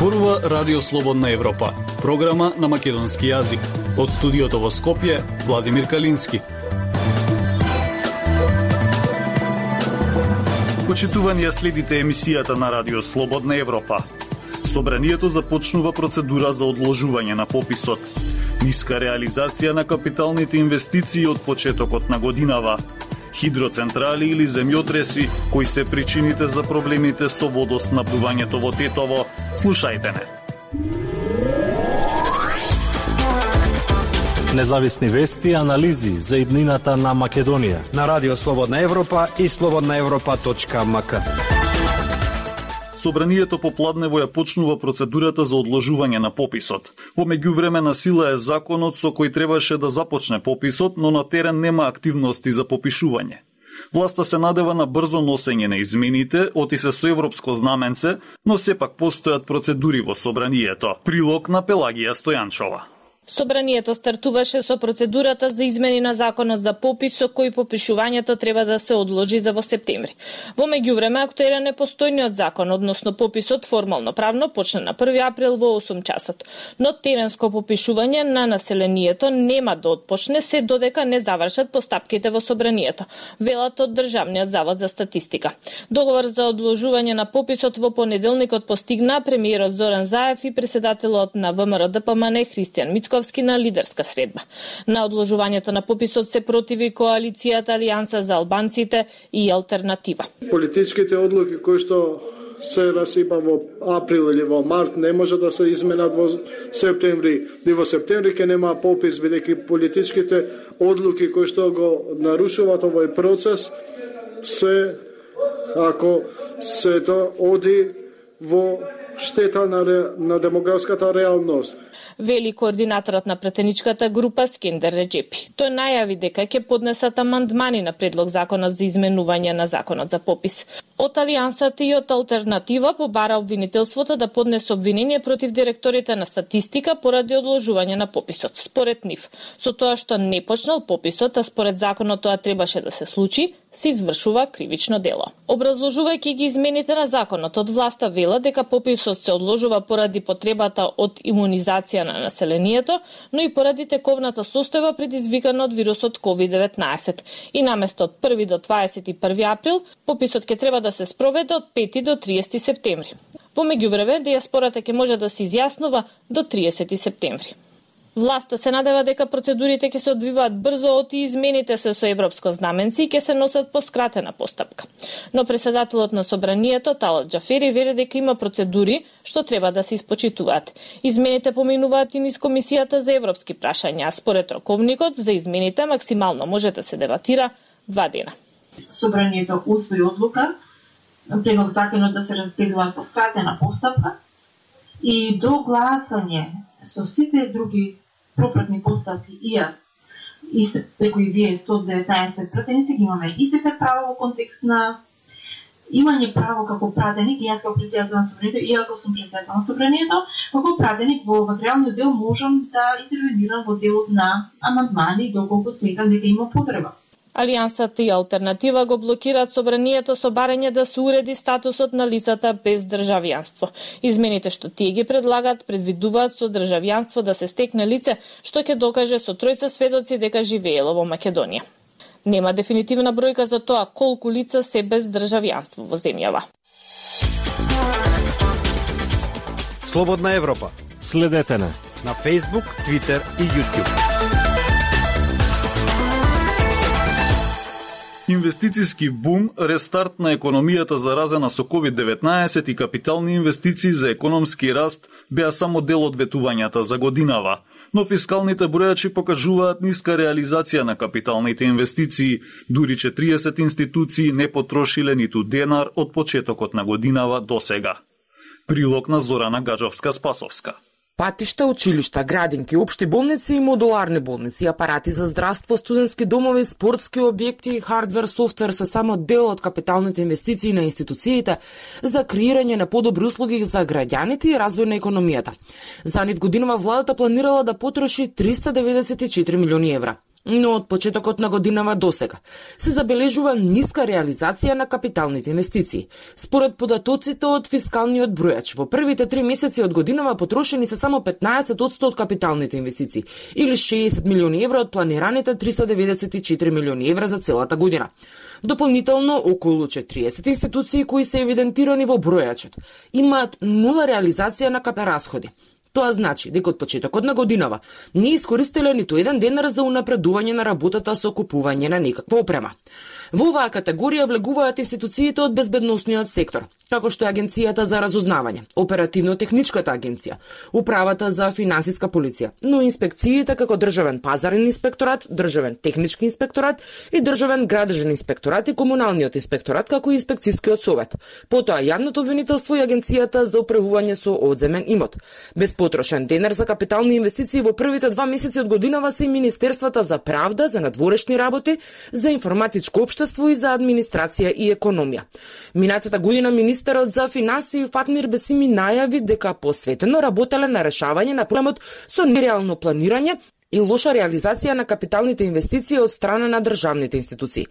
Зборува Радио Слободна Европа, програма на македонски јазик. Од студиото во Скопје, Владимир Калински. Почитувани, следите емисијата на Радио Слободна Европа. Собранието започнува процедура за одложување на пописот. Ниска реализација на капиталните инвестиции од почетокот на годинава. Хидроцентрали или земјотреси, кои се причините за проблемите со водоснабдувањето во Тетово. Слушајте не. Независни вести и анализи за иднината на Македонија на Радио Слободна Европа и slobodnaevropa.mk. Собранието попладнево ја почнува процедурата за одложување на пописот. Во меѓувреме на сила е законот со кој требаше да започне пописот, но на терен нема активности за попишување. Власта се надева на брзо носење на измените, оти се со европско знаменце, но сепак постојат процедури во собранието. Прилог на Пелагија Стојанчова. Собранието стартуваше со процедурата за измени на законот за попис, со кој попишувањето треба да се одложи за во септември. Во меѓувреме актуелен е постојниот закон, односно пописот формално правно почна на 1 април во 8 часот. Но теренско попишување на населението нема да отпочне се додека не завршат постапките во собранието, велат од Државниот завод за статистика. Договор за одложување на пописот во понеделникот постигна премиерот Зоран Заев и председателот на ВМРО-ДПМН Христијан Мицковски на лидерска средба. На одложувањето на пописот се противи коалицијата Алијанса за албанците и Алтернатива. Политичките одлуки кои што се расипа во април или во март не може да се изменат во септември. И во септември ќе нема попис, бидејќи политичките одлуки кои што го нарушуваат овој процес се, ако се тоа оди во штета на демографската реалност. Вели координаторот на претеничката група Скендер Реджепи. Тој најави дека ќе поднесат амандмани на предлог законот за изменување на законот за попис. Од Алијансата и од Алтернатива побара обвинителството да поднесе обвинение против директорите на статистика поради одложување на пописот. Според нив, со тоа што не почнал пописот, а според законот тоа требаше да се случи, се извршува кривично дело. Образложувајќи ги измените на законот, од власта вела дека пописот се одложува поради потребата од имунизација на населението, но и поради тековната состојба предизвикана од вирусот COVID-19. И наместо од 1 до 21 април, пописот ќе треба да се спроведе од 5 до 30 септември. Во меѓувреме, дијаспората ќе може да се изјаснува до 30 септември. Власта се надева дека процедурите ќе се одвиваат брзо од и измените се со европско знаменци и ќе се носат по скратена постапка. Но председателот на собранието Талат Џафери вели дека има процедури што треба да се испочитуваат. Измените поминуваат и низ Комисијата за европски прашања, а според роковникот за измените максимално може да се дебатира 2 дена. Собранието усвои одлука предлог законот да се разгледува по скратена постапка и до гласање со сите други пропратни постапки и јас, исто како и вие 119 пратеници, ги имаме истите право во контекст на имање право како пратеник, и јас како председател на собранието, и ако сум председател на собранието, како пратеник во материјалниот дел можам да интервенирам во делот на амандмани доколку сметам дека има потреба. Алијансата и Алтернатива го блокираат собранието со барање да се уреди статусот на лицата без државјанство. Измените што тие ги предлагаат предвидуваат со државјанство да се стекне лице што ќе докаже со тројца сведоци дека живеело во Македонија. Нема дефинитивна бројка за тоа колку лица се без државјанство во земјава. Слободна Европа. Следете на Facebook, Twitter и YouTube. Инвестициски бум, рестарт на економијата заразена со COVID-19 и капитални инвестиции за економски раст беа само дел од ветувањата за годинава. Но фискалните бројачи покажуваат ниска реализација на капиталните инвестиции, дури 40 институции не потрошиле ниту денар од почетокот на годинава до сега. Прилог на Зорана Гаджовска-Спасовска. Патишта, училишта, градинки, општи болници и модуларни болници, апарати за здравство, студентски домови, спортски објекти, хардвер, софтвер се само дел од капиталните инвестиции на институциите за креирање на подобри услуги за граѓаните и развој на економијата. За нив годинава владата планирала да потроши 394 милиони евра. но од почетокот на годинава досега се забележува ниска реализација на капиталните инвестиции. Според податоците од фискалниот бројач, во првите 3 месеци од годинава потрошени се само 15% од капиталните инвестиции или 60 милиони евра од планираните 394 милиони евра за целата година. Дополнително, околу 40 институции кои се евидентирани во бројачот имаат нула реализација на расходи. Тоа значи дека од почетокот на годинава не искористиле ниту еден денар за унапредување на работата со купување на некаква опрема. Во оваа категорија влегуваат институциите од безбедносниот сектор, како што е Агенцијата за разузнавање, Оперативно-техничката агенција, Управата за финансиска полиција, но инспекциите како Државен пазарен инспекторат, Државен технички инспекторат и Државен градежен инспекторат и Комуналниот инспекторат како и Инспекцијскиот совет. Потоа јавното обвинителство и Агенцијата за управување со одземен имот. Без потрошен денар за капитални инвестиции во првите 2 месеци од годинава се и Министерствата за правда, за надворешни работи, за информатичко општество и за администрација и економија. Минатата година министерот за финансии Фатмир Бесими најави дека посветено работеле на решавање на проблемот со нереално планирање и лоша реализација на капиталните инвестиции од страна на државните институции.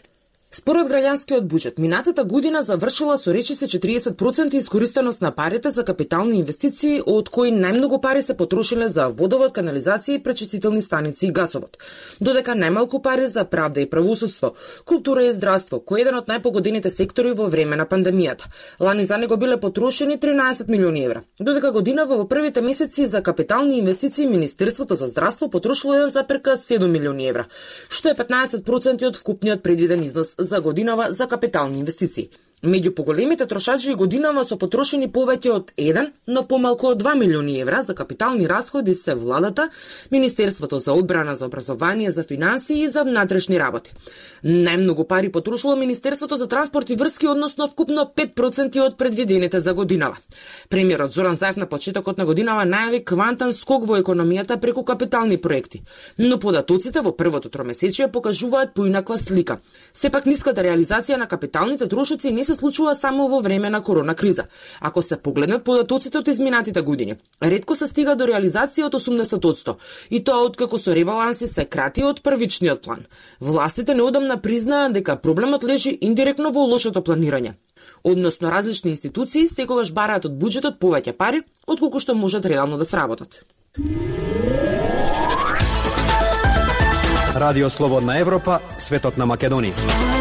Според граѓанскиот буџет, минатата година завршила со речиси 40% искористеност на парите за капитални инвестиции, од кои најмногу пари се потрошиле за водовод, канализација и пречистителни станици и гасовод. Додека најмалку пари за правда и правосудство, култура и здравство, кој е еден од најпогодените сектори во време на пандемијата. Лани за него биле потрошени 13 милиони евра. Додека годинава во првите месеци за капитални инвестиции Министерството за здравство потрошило 1,7 милиони евра, што е 15% од вкупниот предвиден износ за годинава за капитални инвестиции. Меѓу поголемите трошачи годинава со потрошени повеќе од 1, но помалку од 2 милиони евра за капитални расходи се владата, Министерството за одбрана, за образование, за финансии и за внатрешни работи. Најмногу пари потрошило Министерството за транспорт и врски, односно вкупно 5% од предвидените за годинава. Премиерот Зоран Заев на почетокот на годинава најави квантен скок во економијата преку капитални проекти, но податоците во првото тромесечие покажуваат поинаква слика. Сепак ниската реализација на капиталните трошоци не се случува само во време на корона криза. Ако се погледнат податоците од изминатите години, ретко се стига до реализација од 80%, и тоа откако со ребаланси се крати од првичниот план. Властите неодамна признаа дека проблемот лежи индиректно во лошото планирање. Односно, различни институции секогаш бараат од буџетот повеќе пари, отколку што можат реално да сработат. Радио Слободна Европа, светот на Македонија.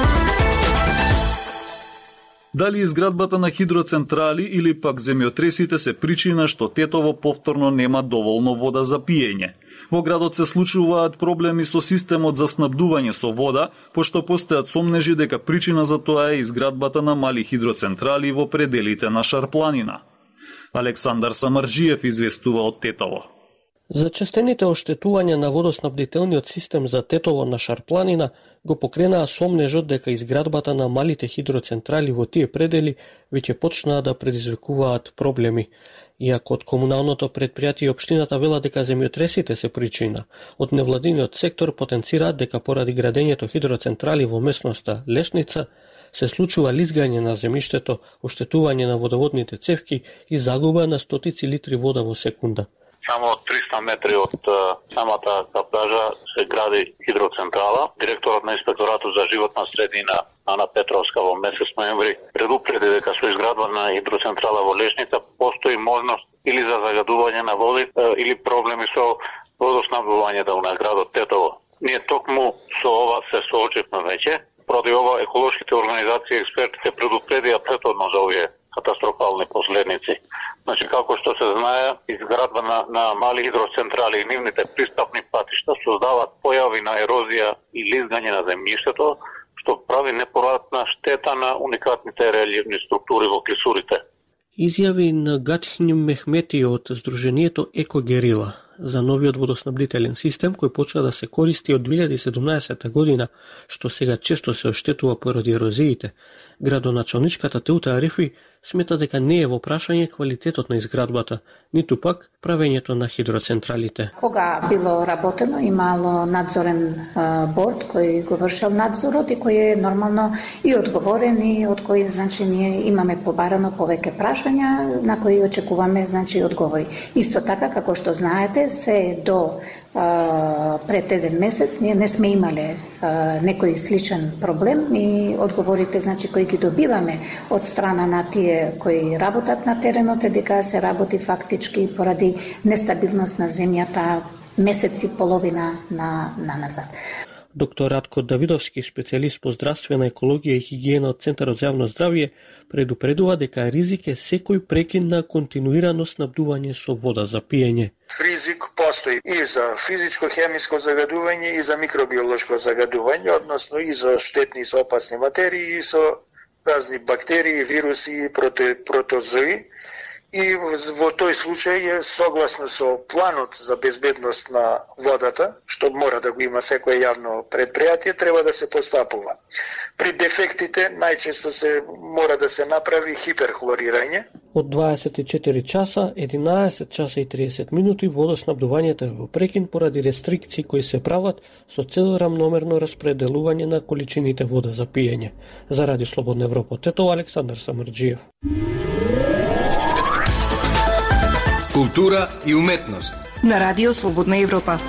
Дали изградбата на хидроцентрали или пак земјотресите се причина што Тетово повторно нема доволно вода за пиење? Во градот се случуваат проблеми со системот за снабдување со вода, пошто постојат сомнежи дека причина за тоа е изградбата на мали хидроцентрали во пределите на Шарпланина. Александар Самарджиев известува од Тетово. Зачестените оштетувања на водоснабдителниот систем за Тетово на Шарпланина го покренаа сомнежот дека изградбата на малите хидроцентрали во тие предели веќе почнаа да предизвикуваат проблеми. Иако од комуналното претпријатие и општината велат дека земјотресите се причина, од невладиниот сектор потенцираат дека поради градењето хидроцентрали во местноста Лешница се случува лизгање на земјиштето, оштетување на водоводните цевки и загуба на стотици литри вода во секунда. Само 300 метри од самата каптажа се гради хидроцентрала. Директорот на Инспекторатот за животна средина Ана Петровска во месец ноември предупреди дека со изградба на хидроцентрала во Лешница постои можност или за загадување на води или проблеми со водоснабдувањето на градот Тетово. Ние токму со ова се соочивме веќе. Проти ова еколошките организации и експертите предупредија претhodно за овие катастрофални последници. Значи, како што се знае, изградба на мали хидроцентрали и нивните пристапни патишта создаваат појави на ерозија и лизгање на земјиштето, што прави непоратна штета на уникатните релиевни структури во клисурите. Изјави на Гатхин Мехмети од Сдруженијето Екогерила за новиот водоснабдителен систем кој почна да се користи од 2017 година, што сега често се оштетува поради ерозиите. Градоначалничката Теута Арифи смета дека не е во прашање квалитетот на изградбата, ниту пак правењето на хидроцентралите. Кога било работено, имало надзорен борд кој го вршел надзорот и кој е нормално и одговорен и од кој значи ние имаме побарано повеќе прашања на кои очекуваме значи одговори. Исто така како што знаете се до пред еден месец ние не сме имале некој сличен проблем и одговорите значи кои ги добиваме од страна на тие кои работат на теренот е дека се работи фактички поради нестабилност на земјата месеци половина на назад. Доктор Радко Давидовски, специјалист по здравствена екологија и хигиена од Центарот за јавно здравје, предупредува дека ризик е секој прекин на континуирано снабдување со вода за пиење. Ризик постои и за физичко-хемиско загадување и за микробиолошко загадување, односно и за штетни и со опасни материи и со разни бактерии, вируси и протозои. И во тој случај е согласно со планот за безбедност на водата, што мора да го има секое јавно предпријатие, треба да се постапува. При дефектите најчесто се мора да се направи хиперхлорирање. Од 24 часа, 11 часа и 30 минути водоснабдувањето е во прекин поради рестрикции кои се прават со цел рамномерно распределување на количините вода за пиење. За Радио Слободна Европа, Тето Александар Самарџиев. Култура и уметност на Радио Слободна Европа.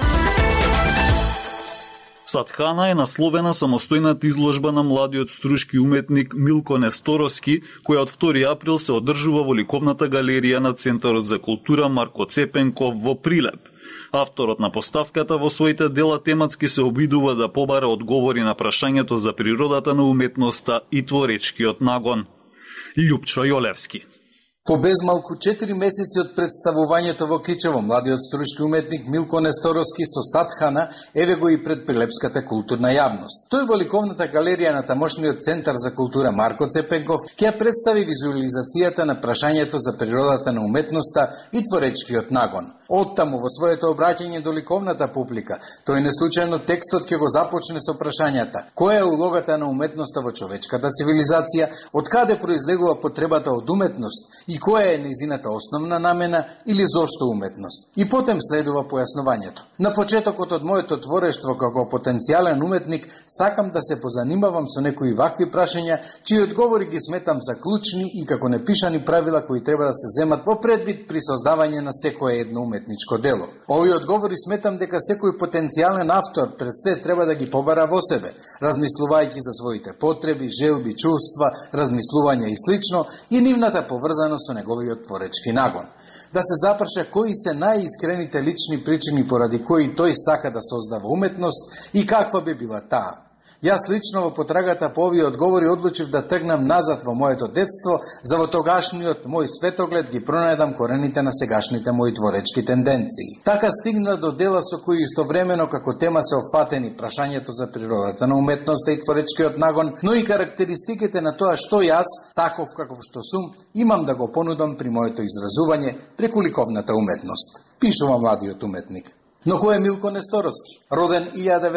Садхана е насловена самостојната изложба на младиот струшки уметник Милко Несторовски, која од 2 април се одржува во ликовната галерија на Центарот за култура Марко Цепенков во Прилеп. Авторот на поставката во своите дела тематски се обидува да побара одговори на прашањето за природата на уметноста и творечкиот нагон. Љупчо Јолевски. По безмалку 4 месеци од представувањето во Кичево, младиот струшки уметник Милко Несторовски со Садхана еве го и пред прилепската културна јавност. Тој во ликовната галерија на тамошниот Центар за култура Марко Цепенков ќе представи визуализацијата на прашањето за природата на уметноста и творечкиот нагон. Оттаму во своето обраќање до ликовната публика, тој неслучајно текстот ќе го започне со прашањата: која е улогата на уметноста во човечката цивилизација, од каде произлегува потребата од уметност и која е нејзината основна намена или зошто уметност. И потем следува појаснувањето. На почетокот од моето творештво како потенцијален уметник сакам да се позанимавам со некои вакви прашања, чии одговори ги сметам за клучни и како непишани правила кои треба да се земат во предвид при создавање на секое едно уметничко дело. Овие одговори сметам дека секој потенцијален автор пред се треба да ги побара во себе, размислувајќи за своите потреби, желби, чувства, размислувања и слично и нивната поврзаност со неговиот творечки нагон. Да се запрша кои се најискрените лични причини поради кои тој сака да создава уметност и каква би била таа. Јас лично во потрагата по овие одговори одлучив да тргнам назад во моето детство, за во тогашниот мој светоглед ги пронајдам корените на сегашните мои творечки тенденции. Така стигна до дела со кои истовремено како тема се опфатени прашањето за природата на уметноста и творечкиот нагон, но и карактеристиките на тоа што јас, таков каков што сум, имам да го понудам при моето изразување преку ликовната уметност. Пишува младиот уметник. Но кој е Милко Несторовски? Роден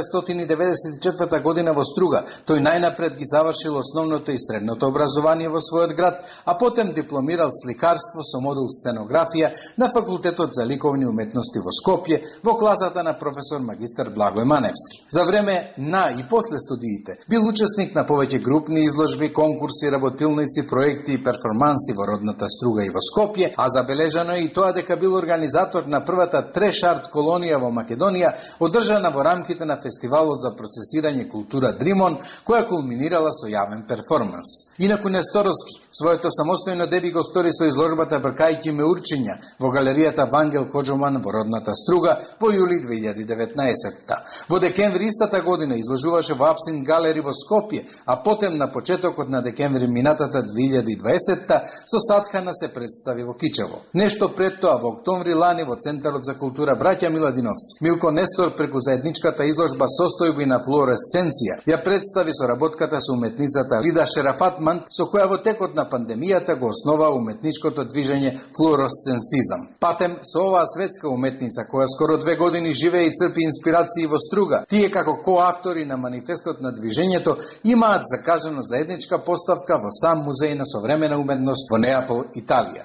1994 година во Струга, тој најнапред ги завршил основното и средното образование во својот град, а потем дипломирал сликарство со модул сценографија на Факултетот за ликовни уметности во Скопје во класата на професор магистар Благој Маневски. За време на и после студиите бил учесник на повеќе групни изложби, конкурси, работилници, проекти и перформанси во родната Струга и во Скопје, а забележано е и тоа дека бил организатор на првата трешарт колонија во Македонија, одржана во рамките на фестивалот за процесирање култура Дримон, која кулминирала со јавен перформанс. Инаку Несторовски своето самостојно деби го стори со изложбата Бркајќи ме урчиња во галеријата Вангел Коџоман во родната Струга во јули 2019-та. Во декември истата година изложуваше во Апсин галери во Скопје, а потем на почетокот на декември минатата 2020-та со Садхана се представи во Кичево. Нешто пред тоа во октомври лани во Центарот за култура Браќа Миладиновци Милко Нестор преку заедничката изложба Состојби на флуоресценција ја представи соработката со уметницата Лида Шерафатман, со која во текот на пандемијата го основа уметничкото движење флуоресценсизам. Патем со оваа светска уметница која скоро 2 години живее и црпи инспирации во Струга, тие како коавтори на манифестот на движењето имаат закажано заедничка поставка во сам музеј на современа уметност во Неапол, Италија.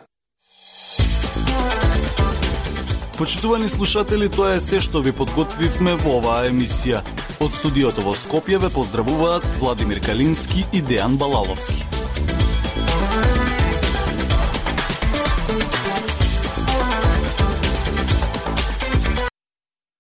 Почитувани слушатели, тоа е се што ви подготвивме во оваа емисија. Од студиото во Скопје ве поздравуваат Владимир Калински и Дејан Балаловски.